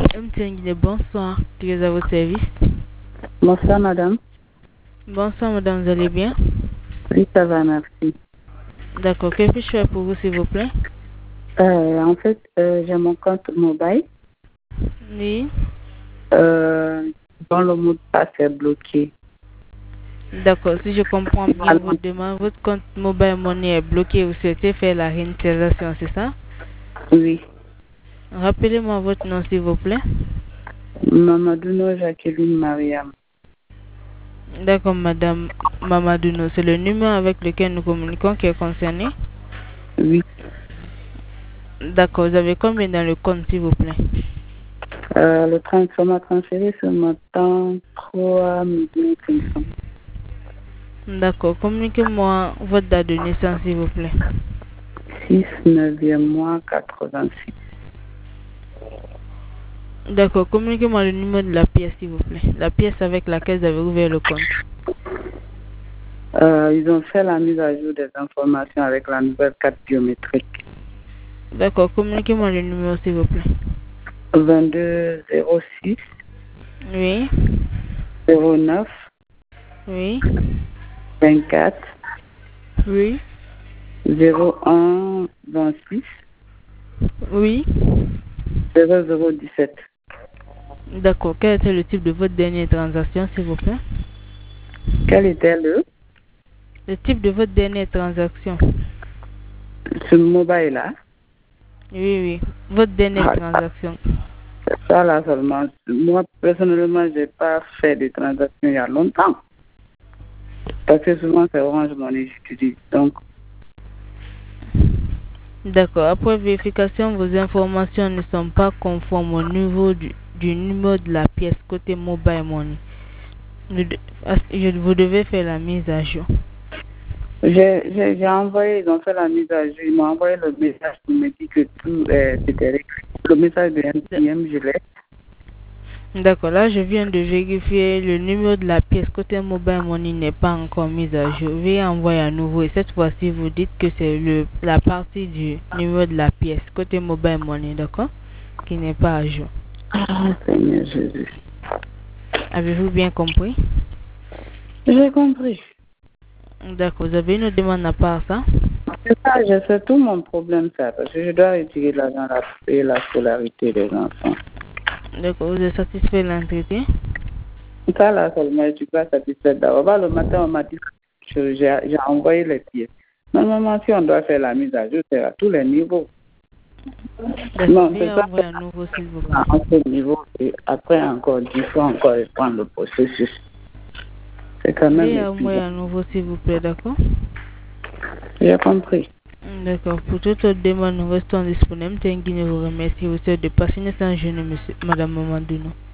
MTN, bonsoir, tu es à vos services. Bonsoir, madame. Bonsoir, madame, vous allez bien? Oui, ça va, merci. D'accord, que puis-je faire pour vous, s'il vous plaît? En fait, j'ai mon compte mobile Oui. dont le mot de passe est bloqué. D'accord, si je comprends bien votre demande, votre compte mobile money est bloqué, vous souhaitez faire la réinstallation, c'est ça? Oui. Rappelez-moi votre nom, s'il vous plaît. Mamadouno Jacqueline Mariam. D'accord, madame Mamadouno, c'est le numéro avec lequel nous communiquons qui est concerné? Oui. D'accord, vous avez combien dans le compte, s'il vous plaît? On m'a transféré ce matin 3 500. D'accord, communiquez-moi votre date de naissance, s'il vous plaît. 6 9e mois 86. D'accord, communiquez-moi le numéro de la pièce, s'il vous plaît. La pièce avec laquelle vous avez ouvert le compte. Ils ont fait la mise à jour des informations avec la nouvelle carte biométrique. D'accord, communiquez-moi le numéro, s'il vous plaît. 22 06 Oui. 09 Oui. 24 Oui. 01 26 Oui. 0017. D'accord, quel était le type de votre dernière transaction, s'il vous plaît? Quel était Le type de votre dernière transaction? ce mobile-là? Oui, oui. Votre dernière transaction. Ça là seulement. Moi, personnellement, je n'ai pas fait de transactions il y a longtemps. Parce que souvent, c'est Orange Money que j'utilise. Donc, D'accord, après vérification, vos informations ne sont pas conformes au niveau du numéro de la pièce côté mobile money. Vous devez faire la mise à jour. j'ai envoyé, ils ont fait la mise à jour. Ils m'ont envoyé le message qui me dit que tout c'était réglé. Le message de MTM, je l'ai. D'accord, là je viens de vérifier le numéro de la pièce côté mobile money n'est pas encore mise à jour. Veuillez envoyer à nouveau et cette fois-ci vous dites que c'est la partie du numéro de la pièce côté mobile money, d'accord, qui n'est pas à jour. Ah, Seigneur Jésus. Avez-vous bien compris? J'ai compris. D'accord, vous avez une demande à part ça? C'est ça, c'est tout mon problème, ça. Parce que je dois retirer l'argent pour payer la scolarité des enfants. D'accord, vous êtes satisfait de l'entretien? Ça là seulement, je ne suis pas satisfaite d'abord. Le matin, on m'a dit que j'ai envoyé les pieds. Normalement, si on doit faire la mise à jour, c'est à tous les niveaux. Non, c'est ça. À nouveau, s'il vous plaît. À ce niveau, et après encore, il faut encore reprendre le processus. C'est quand même épuisant. À nouveau, s'il vous plaît, d'accord? J'ai compris. D'accord. Pour toute autre demande, nous restons disponibles. Tenguine vous remercie. Vous souhaite de passer une excellente journée, madame Mamadouno.